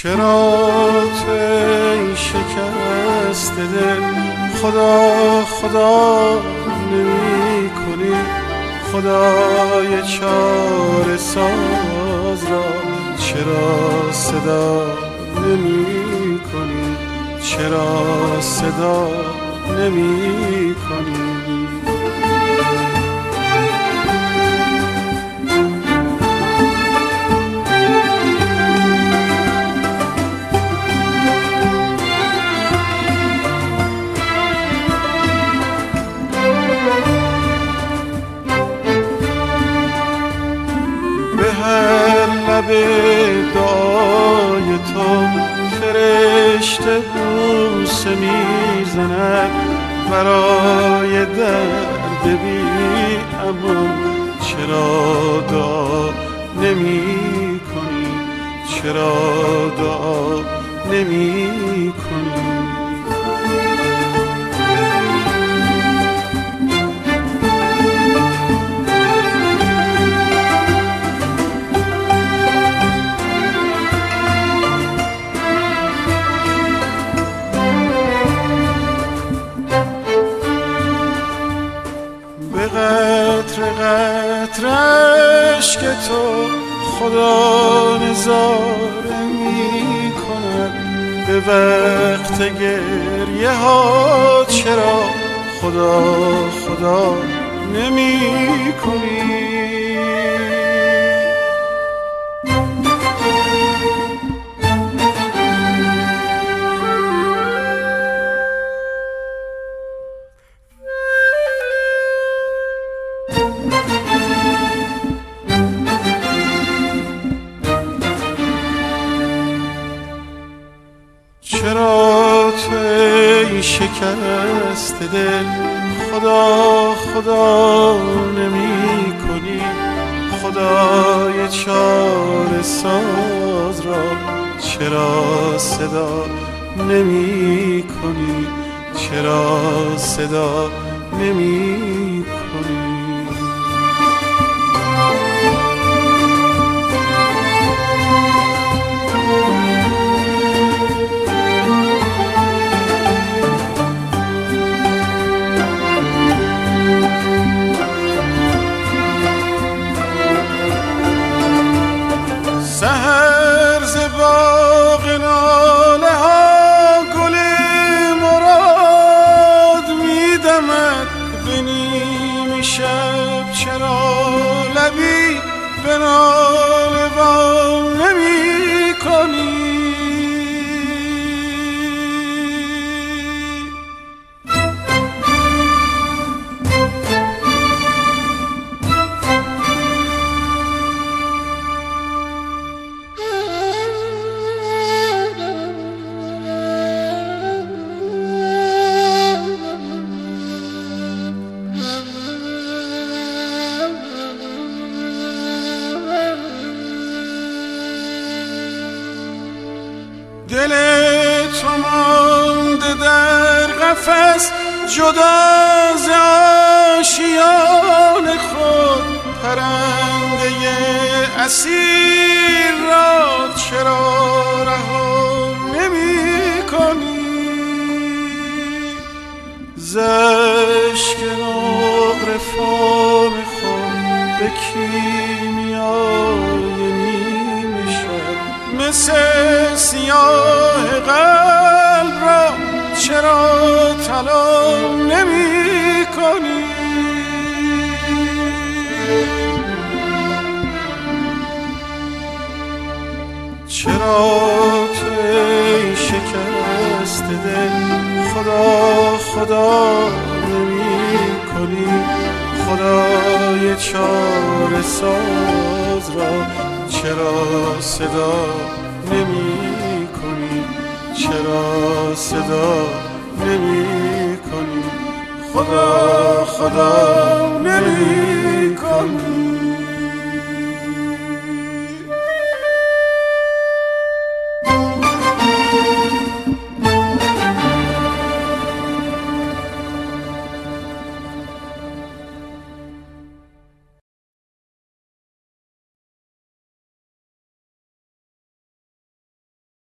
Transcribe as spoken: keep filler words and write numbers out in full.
چرا تو ای شکست دل خدا خدا نمی کنی؟ خدای چاره ساز را چرا صدا نمی کنی؟ چرا صدا نمی کنی؟ به دعای تو فرشته بوسه میزند برای درد بی امان. چرا دعا نمی کنی؟ چرا دعا نمی کنی؟ قطر قطر اشک تو خدا نظاره می کند. به وقت گریه ها چرا خدا خدا نمی کنی؟ چرا تو ای شکست دل خدا خدا نمی کنی؟ خدای چاره ساز را چرا صدا نمی کنی؟ چرا صدا نمی کنی؟ سحر ز باغ ناله ها گل مراد میدمد به نیم شب. چرا لبی به ناله وا نمی کنی؟ دل تو مانده در قفس جدا ز آشیان خود. پرنده اسیر را چرا رها نمی کنی؟ ز اشک نقره فام خود به کیمیای نیمه شب مثل سیاه قلب را چرا طلا نمی کنی؟ چرا تو ای شکست دل خدا خدا نمی کنی؟ خدای چاره ساز را چرا صدا نمی کنی؟ چرا صدا نمی کنی؟ خدا خدا نمی کنی؟